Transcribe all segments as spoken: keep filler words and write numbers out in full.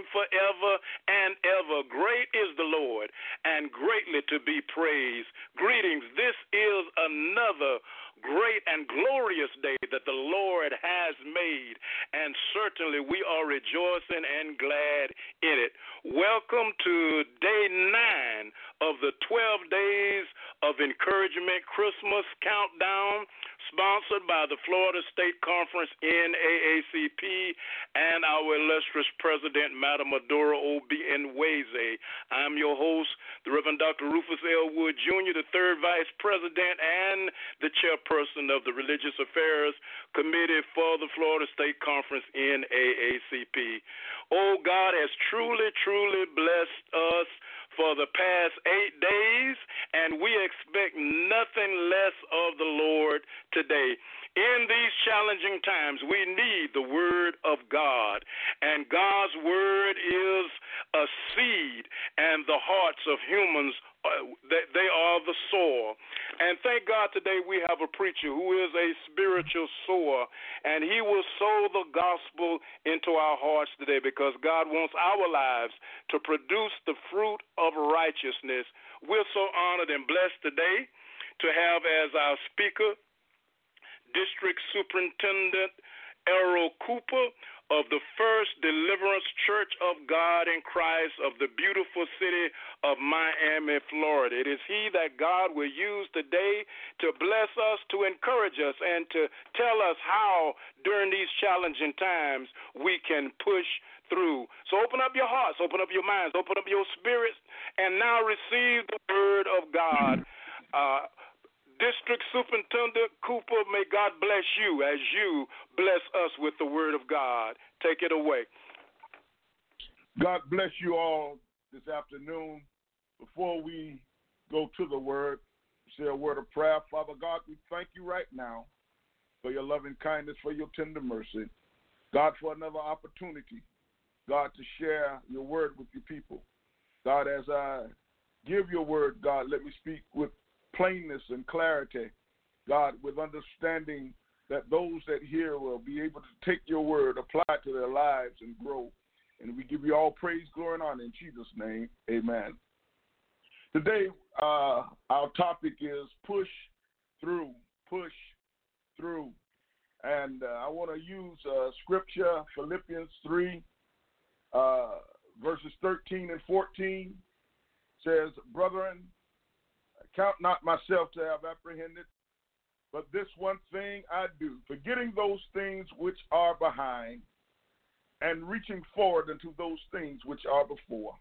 same forever and ever. Great is the Lord and greatly to be praised. Greetings. This is another great and glorious day that the Lord has made, and certainly we are rejoicing and glad in it. Welcome to day nine of the twelve days of encouragement Christmas countdown, sponsored by the Florida State Conference N double A C P and our illustrious president, Madam Adora Obienweze. I'm your host, the Reverend Doctor Rufus L. Wood, Junior, the third vice president and the chairperson of the Religious Affairs Committee for the Florida State Conference N double A C P. Oh, God has truly, truly blessed us for the past eight days, and we expect nothing less of the Lord today. In these challenging times, we need the Word of God, and God's Word is a seed, and the hearts of humans, uh, they, they are the soil. And thank God today we have a preacher who is a spiritual sower, and he will sow the gospel into our hearts today because God wants our lives to produce the fruit of righteousness. We're so honored and blessed today to have as our speaker District Superintendent Errol Cooper of the First Deliverance Church of God in Christ of the beautiful city of Miami, Florida. It is he that God will use today to bless us, to encourage us, and to tell us how during these challenging times we can push through. So open up your hearts, open up your minds, open up your spirits, and now receive the word of God. Uh, District Superintendent Cooper, may God bless you as you bless us with the word of God. Take it away. God bless you all this afternoon. Before we go to the word, say a word of prayer. Father God, we thank you right now for your loving kindness, for your tender mercy. God, for another opportunity, God, to share your word with your people. God, as I give your word, God, let me speak with plainness and clarity, God, with understanding that those that hear will be able to take your word, apply it to their lives, and grow. And we give you all praise, glory, and honor in Jesus' name. Amen. Today, uh, our topic is push through, push through. And uh, I want to use uh, scripture, Philippians three, uh, verses thirteen and fourteen. Says, brethren, count not myself to have apprehended, but this one thing I do, forgetting those things which are behind, and reaching forward unto those things which are before.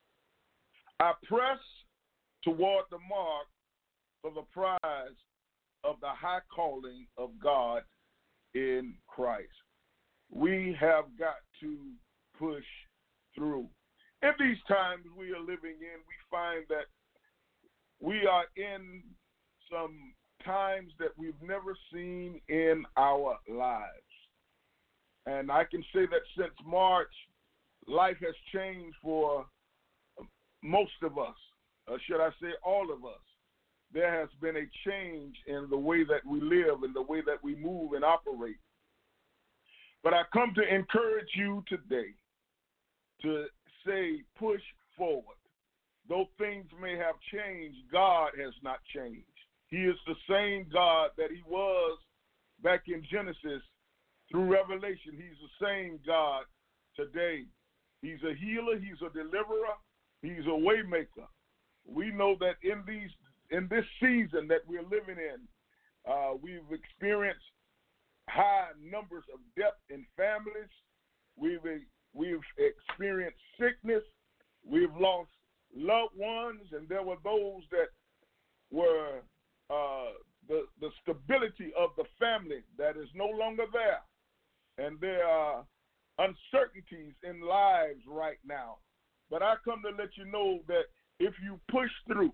I press toward the mark for the prize of the high calling of God in Christ. We have got to push through. In these times we are living in, we find that we are in some times that we've never seen in our lives. And I can say that since March, life has changed for most of us, or should I say all of us. There has been a change in the way that we live and the way that we move and operate. But I come to encourage you today to say push forward. Though things may have changed, God has not changed. He is the same God that he was back in Genesis through Revelation. He's the same God today. He's a healer. He's a deliverer. He's a way maker. We know that in these in this season that we're living in, uh, we've experienced high numbers of death in families. We've we've experienced sickness. We've lost loved ones, and there were those that were uh, the, the stability of the family that is no longer there. And there are uncertainties in lives right now. But I come to let you know that if you push through,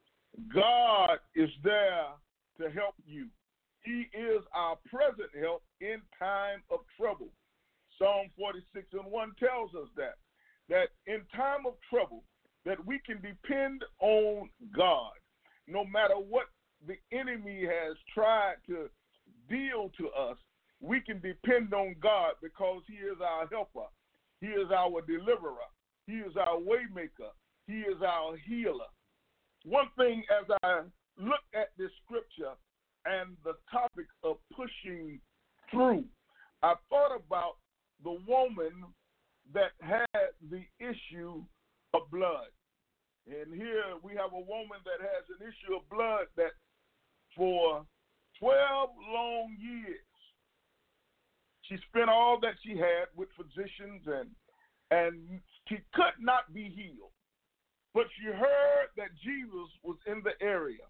God is there to help you. He is our present help in time of trouble. Psalm forty-six and one tells us that, that in time of trouble, that we can depend on God. No matter what the enemy has tried to deal to us, we can depend on God because he is our helper. He is our deliverer. He is our waymaker. He is our healer. One thing as I look at this scripture and the topic of pushing through, I thought about the woman that had the issue of blood. And here we have a woman that has an issue of blood that for twelve long years, she spent all that she had with physicians and and she could not be healed. But she heard that Jesus was in the area.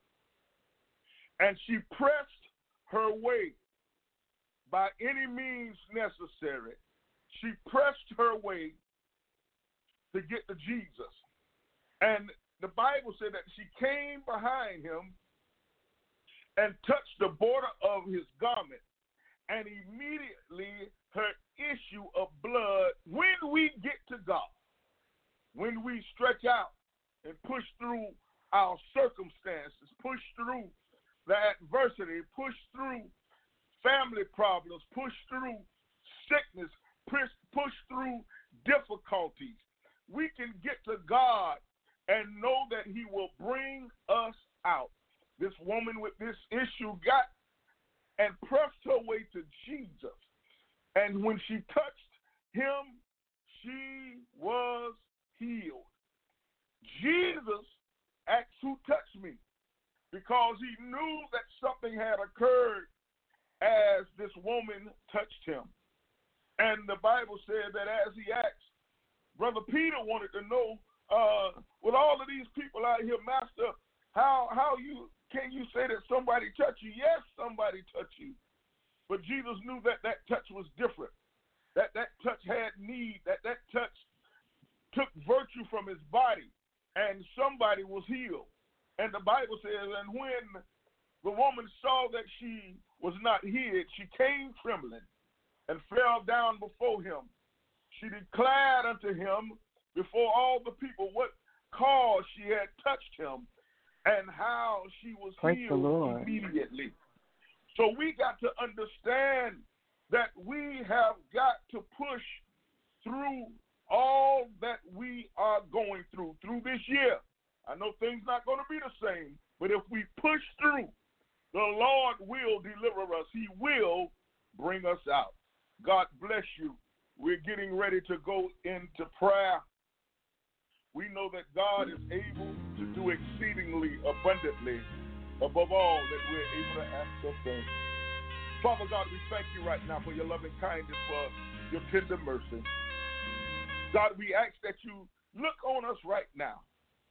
And she pressed her way by any means necessary. She pressed her way to get to Jesus. And the Bible said that she came behind him and touched the border of his garment. And immediately her issue of blood, when we get to God, when we stretch out and push through our circumstances, push through the adversity, push through family problems, push through sickness, push, push through difficulties, we can get to God and know that he will bring us out. This woman with this issue got and pressed her way to Jesus. And when she touched him, she was healed. Jesus asked, who touched me? Because he knew that something had occurred as this woman touched him. And the Bible said that as he asked, Brother Peter wanted to know, uh, with all of these people out here, Master, how how you can you say that somebody touched you? Yes, somebody touched you. But Jesus knew that that touch was different. That that touch had need. That that touch took virtue from his body. And somebody was healed. And the Bible says, and when the woman saw that she was not hid, she came trembling and fell down before him. She declared unto him before all the people what cause she had touched him and how she was Praise healed immediately. So we got to understand that we have got to push through all that we are going through, through this year. I know things not going to be the same, but if we push through, the Lord will deliver us. He will bring us out. God bless you. We're getting ready to go into prayer. We know that God is able to do exceedingly abundantly above all that we're able to ask or think. Father God, we thank you right now for your loving kindness, for your tender mercy. God, we ask that you look on us right now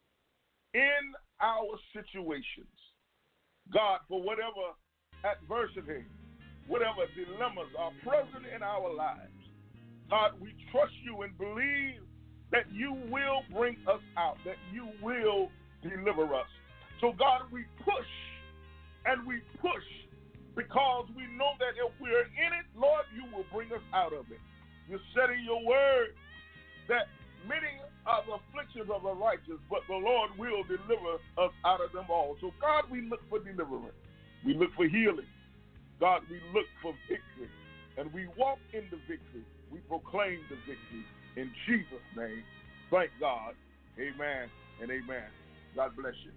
in our situations. God, for whatever adversity, whatever dilemmas are present in our lives, God, we trust you and believe that you will bring us out, that you will deliver us. So, God, we push and we push because we know that if we're in it, Lord, you will bring us out of it. You said in your word that many are the afflictions of the righteous, but the Lord will deliver us out of them all. So, God, we look for deliverance. We look for healing. God, we look for victory. And we walk in the victory. We proclaim the victory. In Jesus' name, thank God. Amen and amen. God bless you.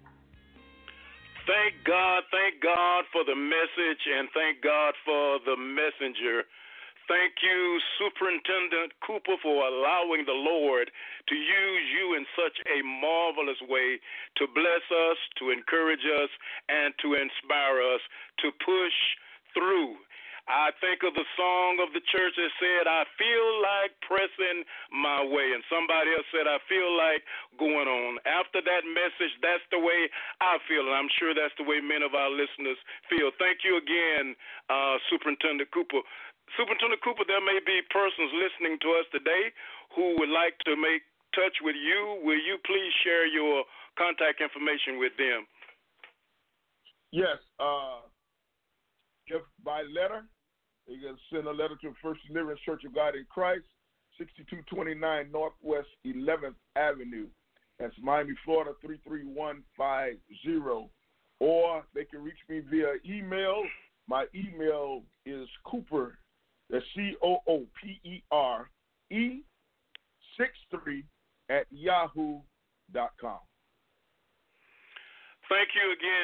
Thank God, thank God for the message, and thank God for the messenger. Thank you, Superintendent Cooper, for allowing the Lord to use you in such a marvelous way to bless us, to encourage us, and to inspire us to push through. I think of the song of the church that said, I feel like pressing my way. And somebody else said, I feel like going on. After that message, that's the way I feel. And I'm sure that's the way many of our listeners feel. Thank you again, uh, Superintendent Cooper. Superintendent Cooper, there may be persons listening to us today who would like to make touch with you. Will you please share your contact information with them? Yes. Uh, if by letter, you can send a letter to First Deliverance Church of God in Christ, sixty-two twenty-nine Northwest eleventh Avenue. That's Miami, Florida, three three one five zero. Or they can reach me via email. My email is Cooper, that's C O O P E R E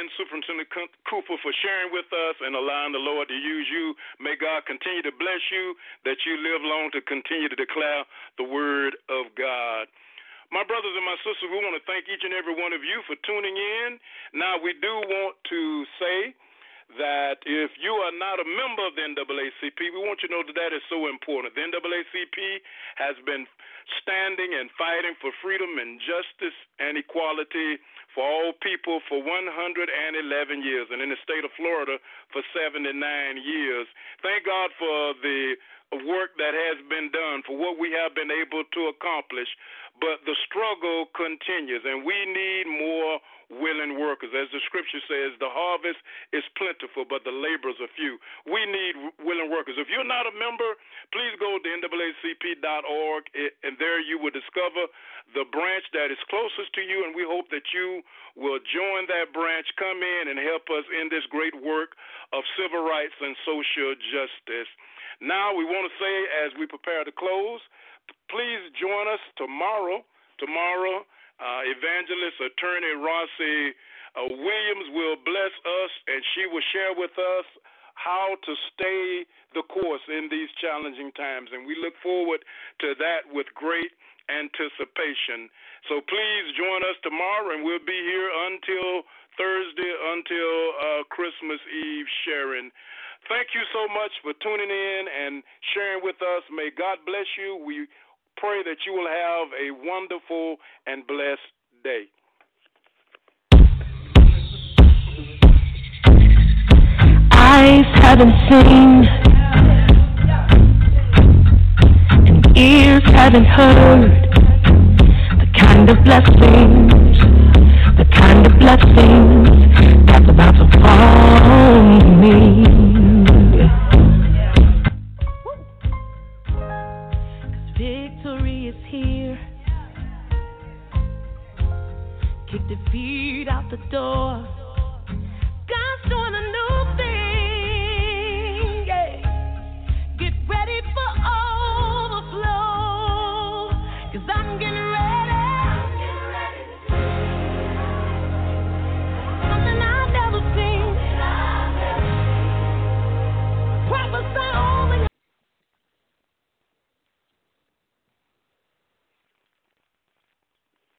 again, Superintendent Cooper, for sharing with us and allowing the Lord to use you. May God continue to bless you, that you live long to continue to declare the word of God. My brothers and my sisters, we want to thank each and every one of you for tuning in. Now, we do want to say that if you are not a member of the N double A C P, we want you to know that that is so important. The N double A C P has been standing and fighting for freedom and justice and equality for all people for one hundred eleven years, and in the state of Florida for seventy-nine years. Thank God for the work that has been done, for what we have been able to accomplish, but the struggle continues, and we need more willing workers. As the scripture says, the harvest is plentiful, but the laborers are few. We need willing workers. If you're not a member, please go to N double A C P dot org, and there you will discover the branch that is closest to you, and we hope that you will join that branch, come in, and help us in this great work of civil rights and social justice. Now, we want to say, as we prepare to close, please join us tomorrow. Tomorrow, uh, Evangelist Attorney Rossi uh, Williams will bless us, and she will share with us how to stay the course in these challenging times. And we look forward to that with great anticipation. So please join us tomorrow, and we'll be here until Thursday, until uh, Christmas Eve sharing. Thank you so much for tuning in and sharing with us. May God bless you. We pray that you will have a wonderful and blessed day. Eyes haven't seen, and ears haven't heard the kind of blessings, the kind of blessings that's about to fall on me.